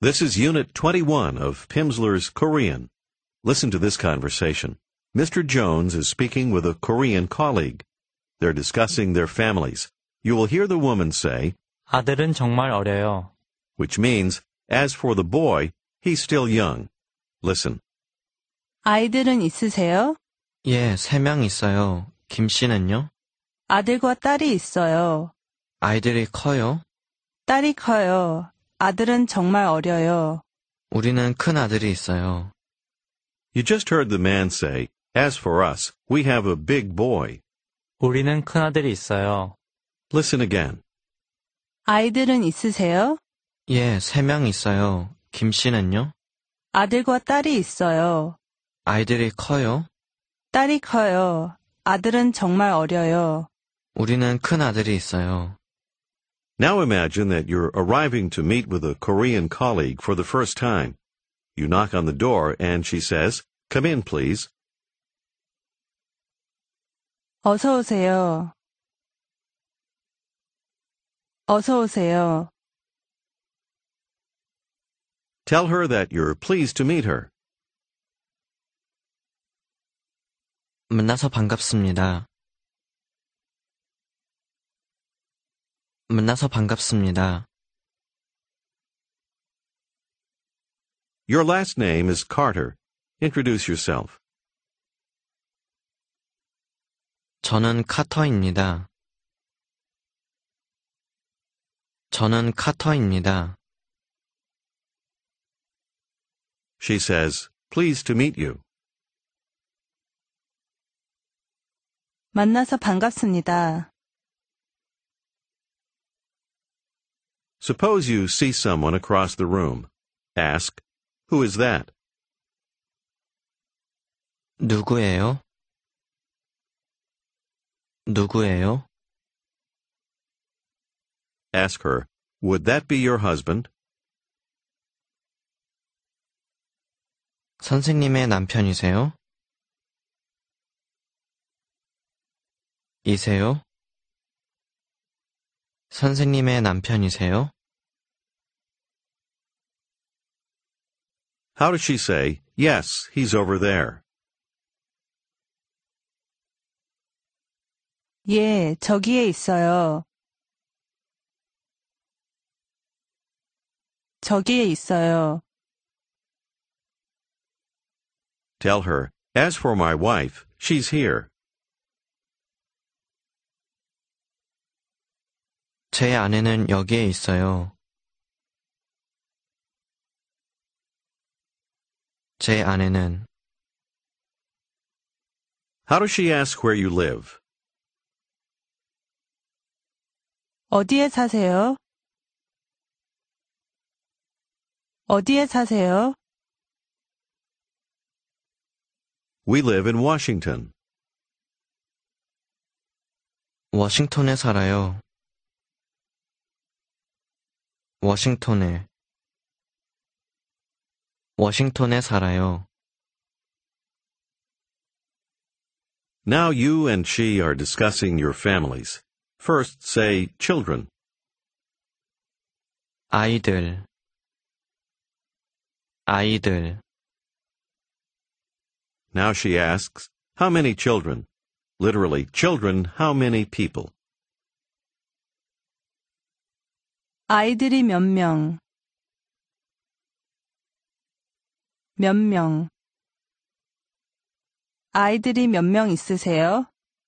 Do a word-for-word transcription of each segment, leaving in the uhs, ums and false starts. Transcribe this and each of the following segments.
This is Unit twenty-one of Pimsleur's Korean. Listen to this conversation. Mister Jones is speaking with a Korean colleague. They're discussing their families. You will hear the woman say, 아들은 정말 어려요. which means, as for the boy, he's still young. Listen. 아이들은 있으세요? 예, 세 명 있어요. 김 씨는요? 아들과 딸이 있어요. 아이들이 커요? 딸이 커요. 아들은 정말 어려요. 우리는 큰 아들이 있어요. You just heard the man say, as for us, we have a big boy. 우리는 큰아들이 있어요. Listen again. 아이들은 있으세요? 예, 세 명 있어요. 김 씨는요? 아들과 딸이 있어요. 아이들이 커요? 딸이 커요. 아들은 정말 어려요. 우리는 큰 아들이 있어요. Now imagine that you're arriving to meet with a Korean colleague for the first time. You knock on the door and she says, "Come in, please." 어서 오세요. 어서 오세요. Tell her that you're pleased to meet her. 만나서 반갑습니다. 만나서 반갑습니다. Your last name is Carter. Introduce yourself. 저는 카터입니다. 저는 카터입니다. She says, "Pleased to meet you." 만나서 반갑습니다. Suppose you see someone across the room. Ask, "Who is that?" 누구예요? 누구예요? Ask her, "Would that be your husband?" 선생님의 남편이세요? 이세요? 선생님의 남편이세요? How does she say, "Yes, he's over there"? 예, 저기에 있어요. 저기에 있어요. Tell her, "As for my wife, she's here." 제 아내는 여기에 있어요. 제 아내는 How does she ask where you live? 어디에 사세요? 어디에 사세요? We live in Washington. 워싱턴에 살아요. 워싱턴에 워싱턴에 살아요. Now you and she are discussing your families. First say children. 아이들 아이들 Now she asks, "How many children?" Literally, children, how many people? 아이들이 몇 명? 몇 명? 아이들이 몇 명 있으세요?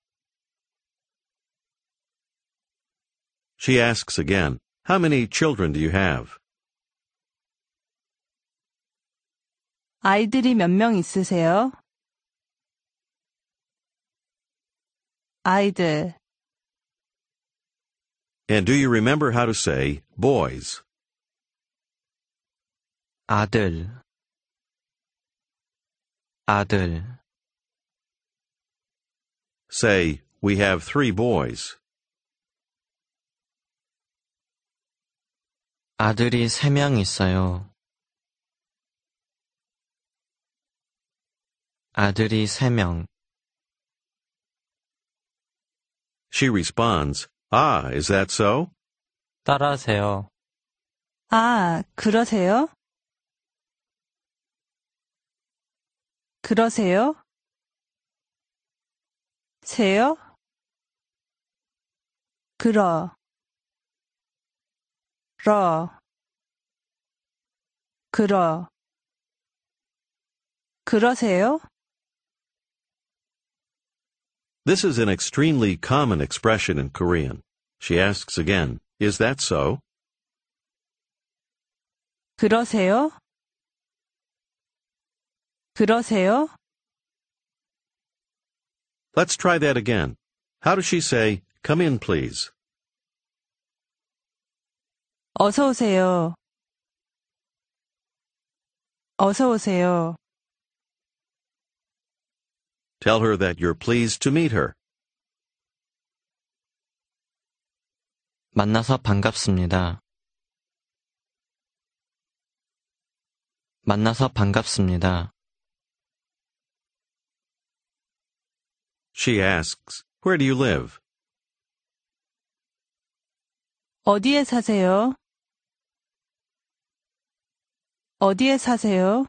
She asks again, "How many children do you have?" 아이들이 몇 명 있으세요? 아이들. And do you remember how to say boys? 아들 아들 Say, "We have three boys." 아들이 세 명 있어요. 아들이 세 명 She responds, "Ah, is that so?" 따라하세요. 아, 그러세요? 그러세요? 세요? 그러, 러, 그러. 그러세요? This is an extremely common expression in Korean. She asks again, is that so? 그러세요? 그러세요? Let's try that again. How does she say, come in, please? 어서 오세요. 어서 오세요. Tell her that you're pleased to meet her. 만나서 반갑습니다. 만나서 반갑습니다. She asks, where do you live? 어디에 사세요? 어디에 사세요?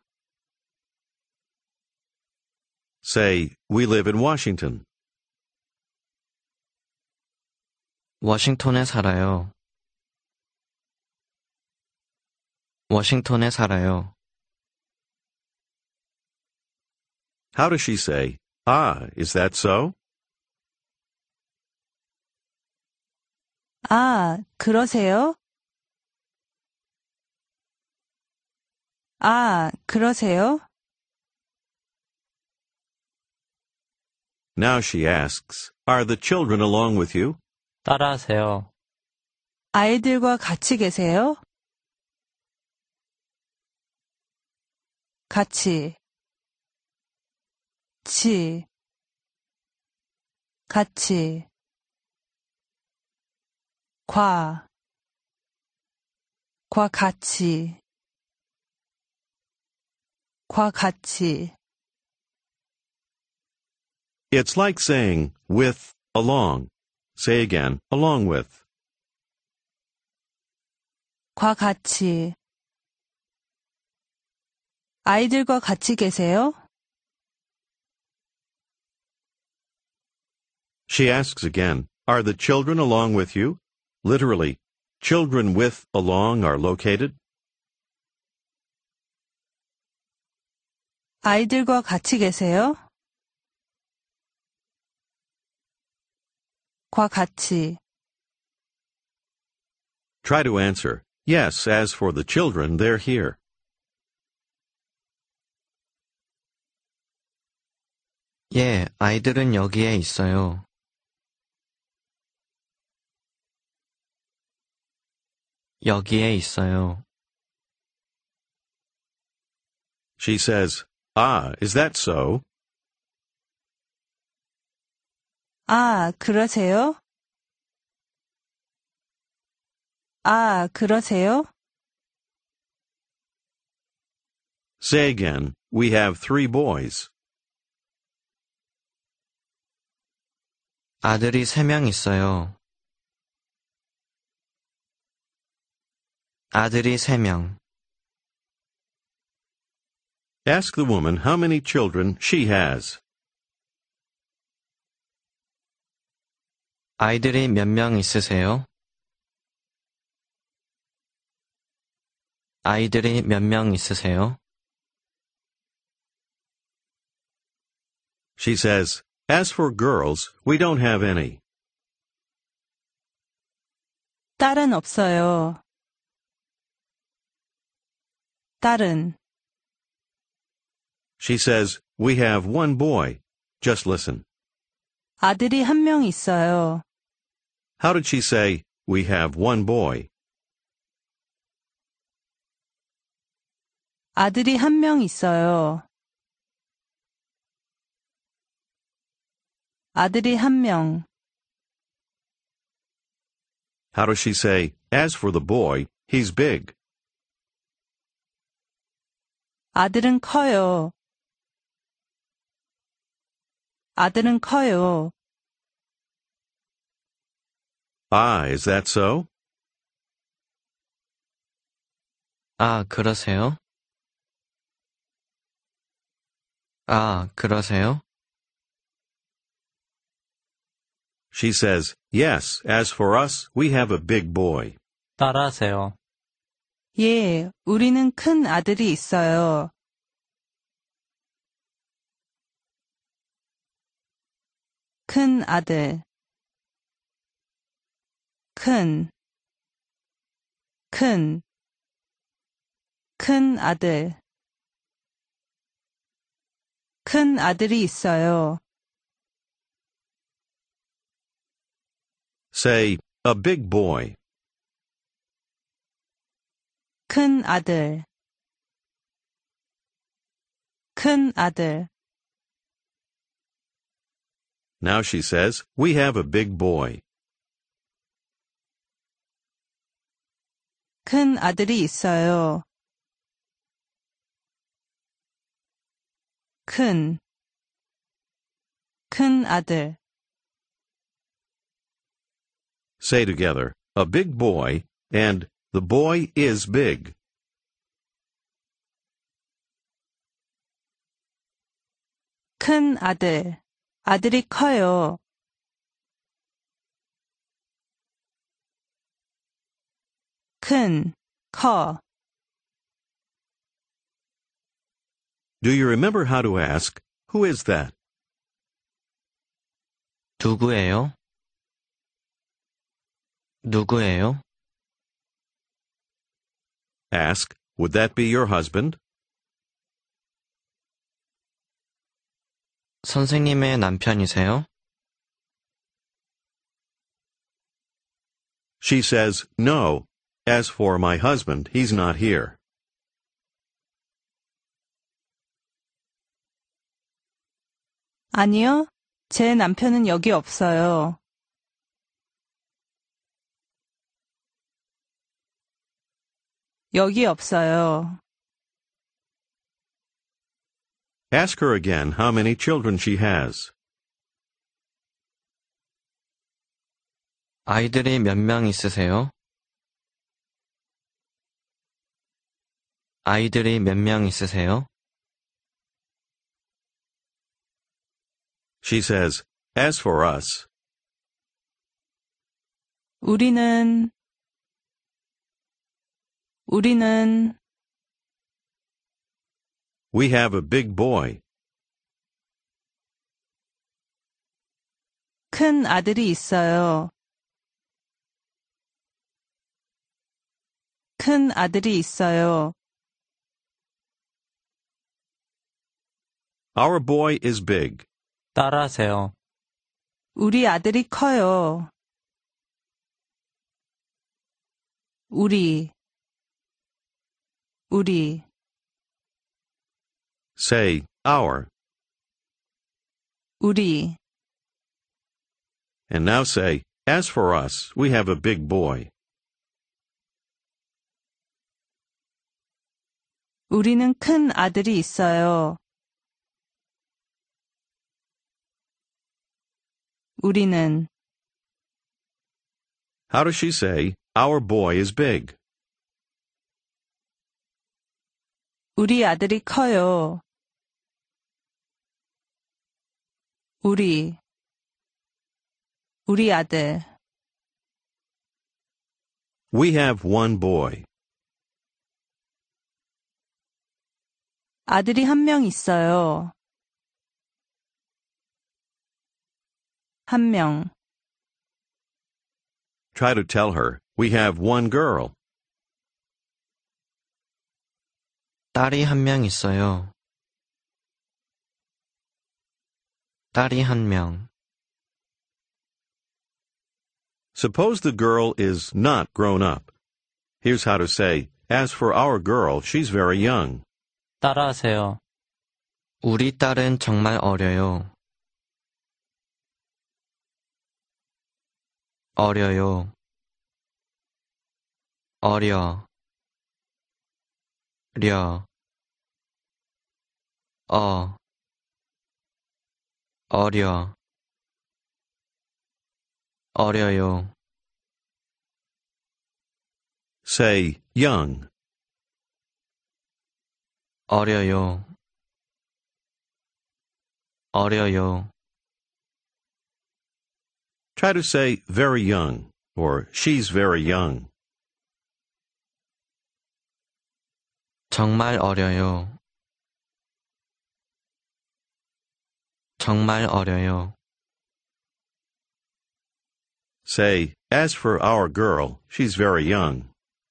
Say, we live in Washington. 워싱턴에 살아요. 워싱턴에 살아요. How does she say, ah, is that so? 아, 그러세요? 아, 그러세요? Now she asks, are the children along with you? 따라하세요. 아이들과 같이 계세요? 같이, 치, 같이, 과, 과 같이, 과 같이. It's like saying, with, along. Say again, along with. 과 같이. 아이들과 같이 계세요? She asks again, are the children along with you? Literally, children with along are located. 아이들과 같이 계세요? 과 같이. Try to answer, yes, as for the children, they're here. 예, 아이들은 여기에 있어요. 여기에 있어요. She says, ah, is that so? 아, 그러세요? 아, 그러세요? Say again, we have three boys. 아들이 세 명 있어요. 아들이 세 명. Ask the woman how many children she has. 아이들이 몇 명 있으세요? 아이들이 몇 명 있으세요? She says, as for girls, we don't have any. 딸은 없어요. 딸은. She says, we have one boy. Just listen. 아들이 한 명 있어요. How did she say, we have one boy? 아들이 한 명 있어요. 아들이 한 명. How does she say, as for the boy, he's big? 아들은 커요. 아들은 커요. Ah, is that so? 아, 그러세요? 아, 그러세요? She says, yes, as for us, we have a big boy. 따라하세요. 예, 우리는 큰 아들이 있어요. 큰 아들. 큰, 큰, 큰 아들. 큰 아들이 있어요. Say, a big boy. 큰 아들. 큰 아들. Now she says, we have a big boy. 큰 아들이 있어요. 큰, 큰 아들. Say together, a big boy, and the boy is big. 큰 아들. 아들이 커요. 큰, 커. Do you remember how to ask, who is that? 누구예요? 누구예요? Ask, would that be your husband? 선생님의 남편이세요? She says, no. As for my husband, he's not here. 아니요, 제 남편은 여기 없어요. 여기 없어요. Ask her again how many children she has. 아이들이 몇 명 있으세요? 아이들이 몇 명 있으세요? She says, as for us, 우리는, 우리는, we have a big boy. 큰 아들이 있어요. 큰 아들이 있어요. Our boy is big. 따라하세요. 우리 아들이 커요. 우리, 우리, Say, our. 우리. And now say, as for us, we have a big boy. 우리는 큰 아들이 있어요. 우리는, How does she say, our boy is big? 우리 아들이 커요. 우리, 우리 아들. We have one boy. 아들이 한 명 있어요. 한 명. Try to tell her, we have one girl. 딸이 한 명 있어요. 딸이 한 명. Suppose the girl is not grown up. Here's how to say, as for our girl, she's very young. 따라하세요. 우리 딸은 정말 어려요. 어려요. 어려. 려. 어. 어려. 어려요. Say, young. 어려요. 어려요. Try to say very young or she's very young. 정말 어려요. 정말 어려요. Say, as for our girl, she's very young.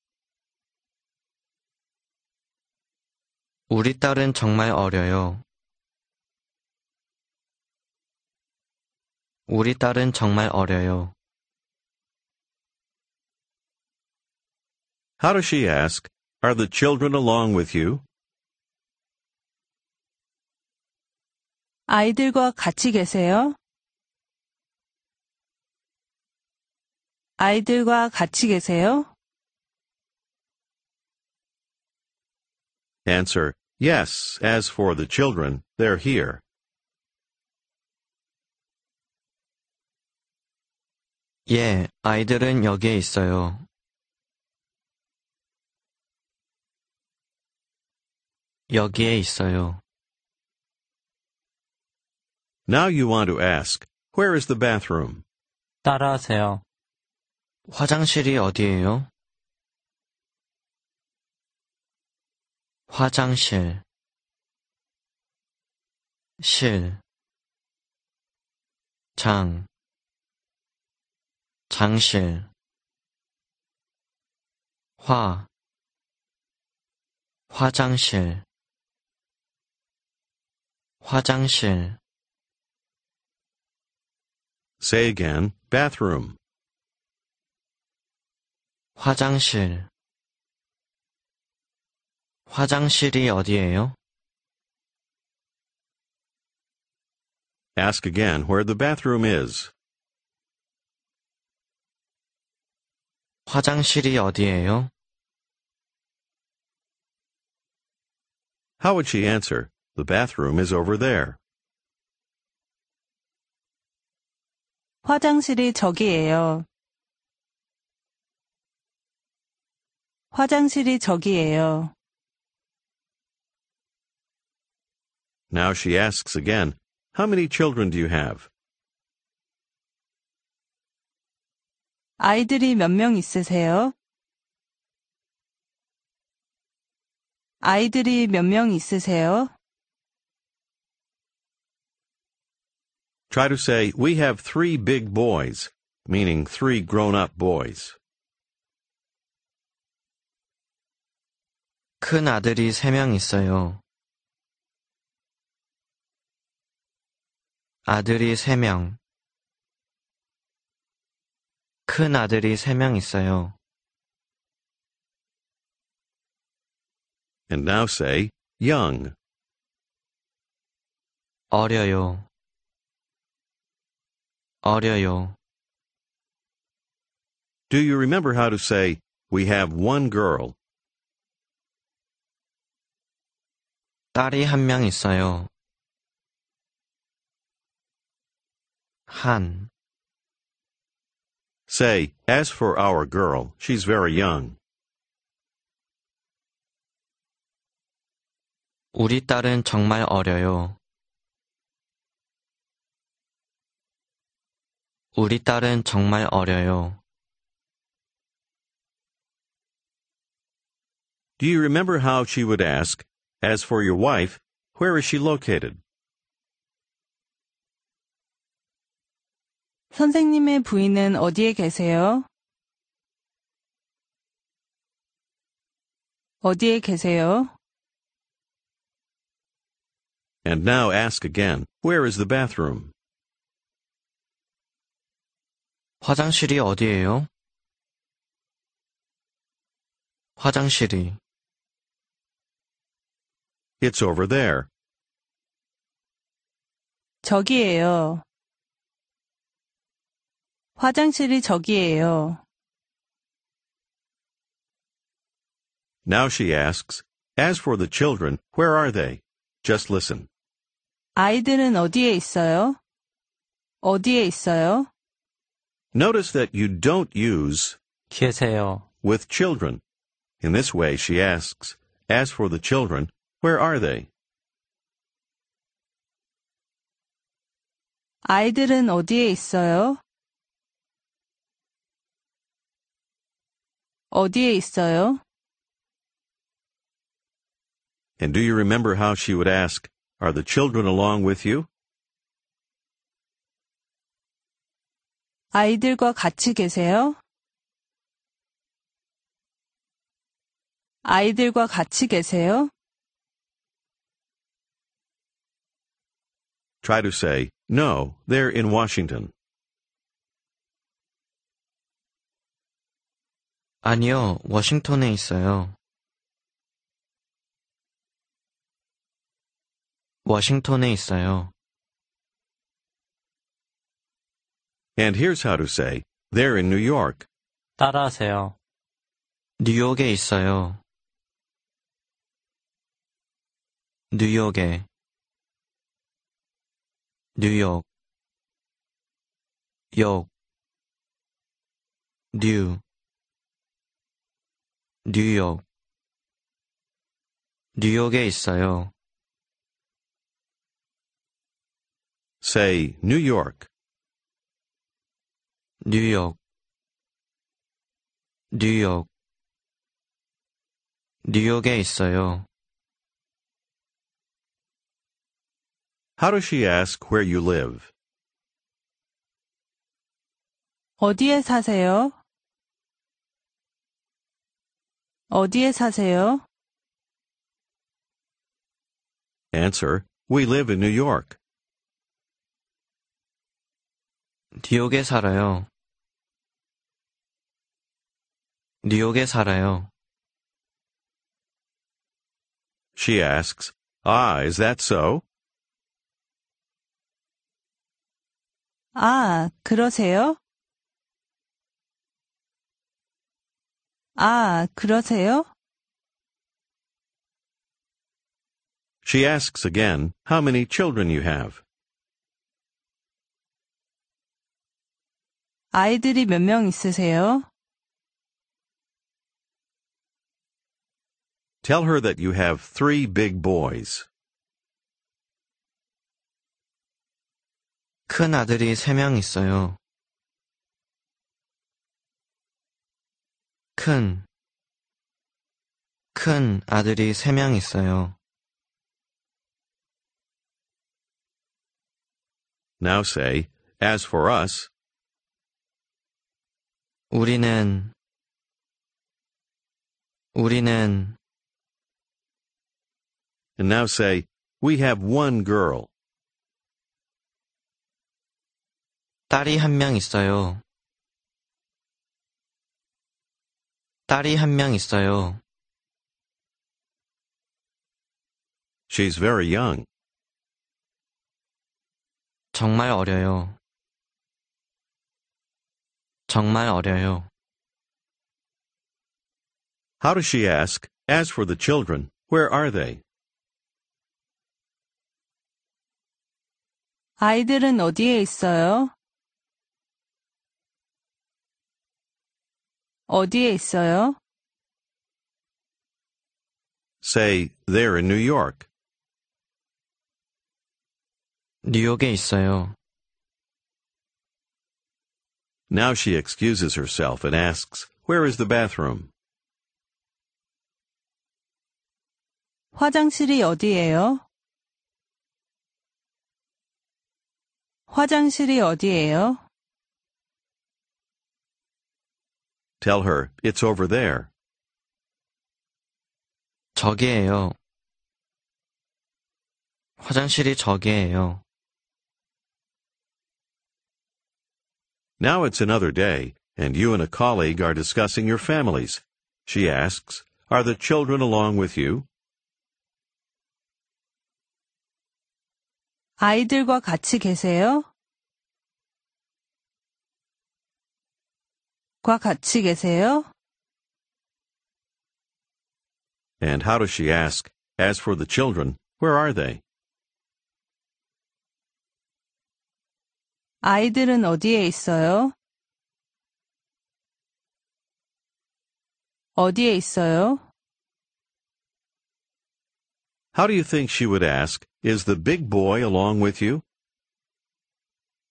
우리 딸은 정말 어려요. 우리 딸은 정말 어려요. How does she ask, are the children along with you? 아이들과 같이 계세요? 아이들과 같이 계세요? Answer, yes, as for the children, they're here. 예, 아이들은 여기에 있어요. 여기에 있어요. Now you want to ask, where is the bathroom? 따라하세요. 화장실이 어디예요? 화장실, 실, 장, 장실, 화, 화장실, 화장실. Say again, bathroom. 화장실. 화장실이 어디예요? Ask again where the bathroom is. 화장실이 어디예요? How would she answer? The bathroom is over there. 화장실이 저기예요. 화장실이 저기예요. Now she asks again, how many children do you have? 아이들이 몇 명 있으세요? 아이들이 몇 명 있으세요? Try to say, we have three big boys, meaning three grown-up boys. 큰 아들이 세 명 있어요. 아들이 세 명. 큰 아들이 세 명 있어요. And now say, young. 어려요. 어려요. Do you remember how to say, we have one girl? 딸이 한 명 있어요. 한. Say, as for our girl, she's very young. 우리 딸은 정말 어려요. 우리 딸은 정말 어려요. Do you remember how she would ask, as for your wife, where is she located? 선생님의 부인은 어디에 계세요? 어디에 계세요? And now ask again, where is the bathroom? 화장실이 어디예요? 화장실이. It's over there. 저기예요. 화장실이 저기예요. Now she asks, as for the children, where are they? Just listen. 아이들은 어디에 있어요? 어디에 있어요? Notice that you don't use 계세요. with children. In this way, she asks, as for the children, where are they? 아이들은 어디에 있어요? 어디에 있어요? And do you remember how she would ask, Are the children along with you? 아이들과 같이 계세요? 아이들과 같이 계세요? Try to say, No, they're in Washington. 아니요, 워싱턴에 있어요. 워싱턴에 있어요. And here's how to say, They're in New York. 따라하세요. 뉴욕에 있어요. 뉴욕에, 뉴욕, 욕, 뉴, 뉴욕, 뉴욕에 있어요. Say, New York. 뉴욕, 뉴욕, 뉴욕에 있어요. How does she ask where you live? 어디에 사세요? 어디에 사세요? Answer, We live in New York. 뉴욕에 살아요. 뉴욕에 살아요. She asks, Ah, is that so? 아, 그러세요? 아, 그러세요? She asks again, How many children you have? 아이들이 몇 명 있으세요? Tell her that you have three big boys. 큰 아들이 세 명 있어요. 큰, 큰 아들이 세 명 있어요. Now say, As for us, 우리는, 우리는, and now say, We have one girl. 딸이 한 명 있어요. 딸이 한 명 있어요. She's very young. 정말 어려요. 정말 어려요. How does she ask, As for the children, where are they? 아이들은 어디에 있어요? 어디에 있어요? Say, They're in New York. 뉴욕에 있어요. Now she excuses herself and asks, Where is the bathroom? 화장실이 어디예요? 화장실이 어디예요? Tell her, It's over there. 저기예요. 화장실이 저기예요. Now it's another day, and you and a colleague are discussing your families. She asks, Are the children along with you? 아이들과 같이 계세요? 과 같이 계세요? And how does she ask, As for the children, where are they? 아이들은 어디에 있어요? 어디에 있어요? How do you think she would ask, Is the big boy along with you?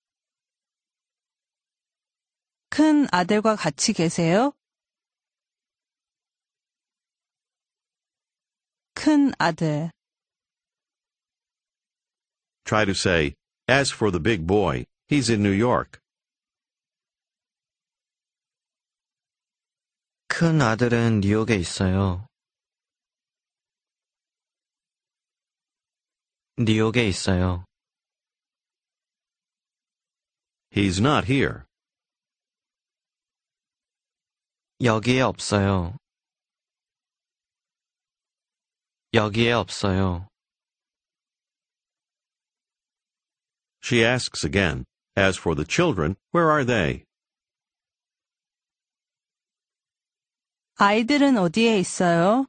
큰 아들과 같이 계세요? 큰 아들. Try to say, as for the big boy, he's in New York. 큰 아들은 뉴욕에 있어요. 뉴욕에 있어요. He's not here. 여기에 없어요. 여기에 없어요. She asks again, as for the children, where are they? 아이들은 어디에 있어요?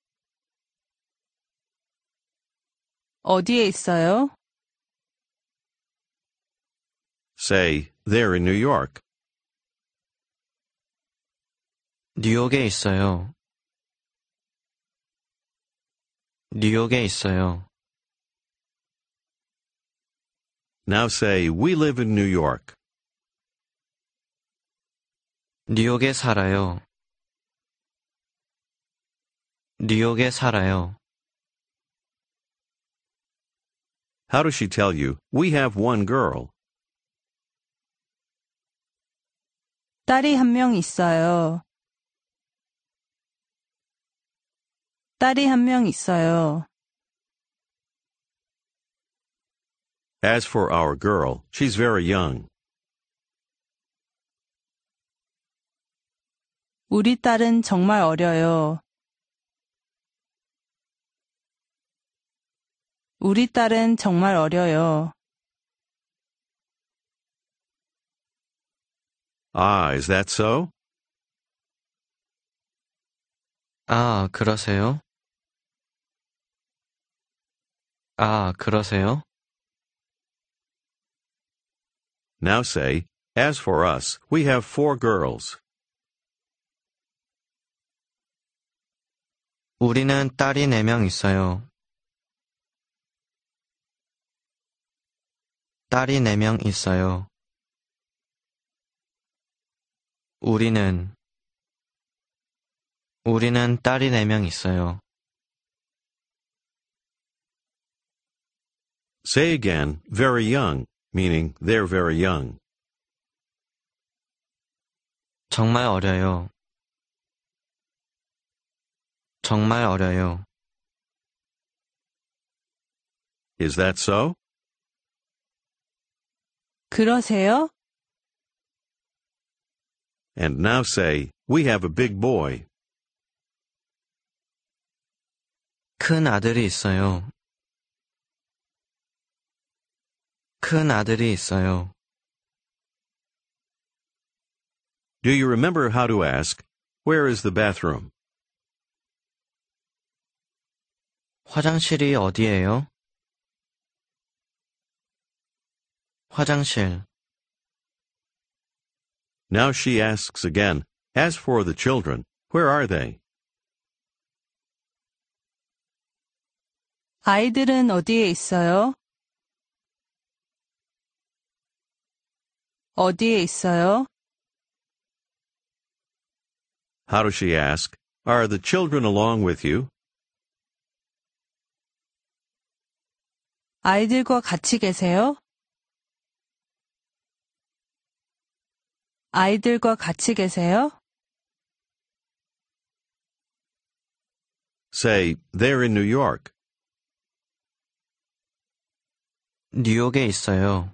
어디에 있어요? Say, they're in New York. 뉴욕에 있어요. 뉴욕에 있어요. Now say, we live in New York. 뉴욕에 살아요. 뉴욕에 살아요. How does she tell you, we have one girl? 딸이 한 명 있어요. 딸이 한 명 있어요. As for our girl, she's very young. 우리 딸은 정말 어려요. 우리 딸은 정말 어려요. Ah, is that so? 아, 그러세요? 아, 그러세요? Now say, as for us, we have four girls. 우리는 딸이 네 명 있어요. 딸이 네 명 있어요. 우리는 우리는 딸이 네 명 있어요. Say again, very young, meaning they're very young. 정말 어려요. 정말 어려요. Is that so? 그러세요? And now say, we have a big boy. 큰 아들이 있어요. 큰 아들이 있어요. Do you remember how to ask, where is the bathroom? 화장실이 어디예요? 화장실. Now she asks again, as for the children, where are they? 아이들은 어디에 있어요? 어디에 있어요? How does she ask, are the children along with you? 아이들과 같이 계세요? 아이들과 같이 계세요? Say, they're in New York. 뉴욕에 있어요.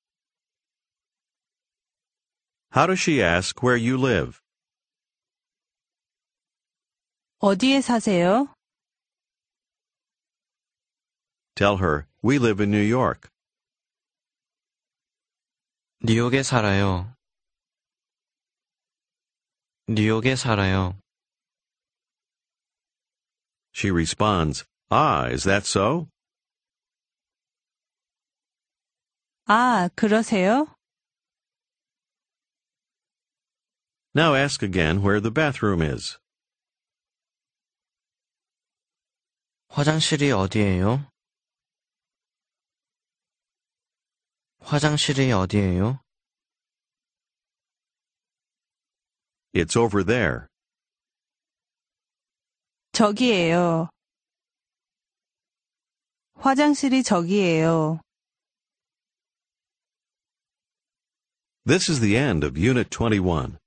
How does she ask where you live? 어디에 사세요? Tell her, we live in New York. 뉴욕에 살아요. 뉴욕에 살아요. She responds, ah, is that so? 아, 그러세요? Now ask again where the bathroom is. 화장실이 어디예요? 화장실이 어디예요? It's over there. 저기예요. 화장실이 저기예요. This is the end of Unit twenty-one.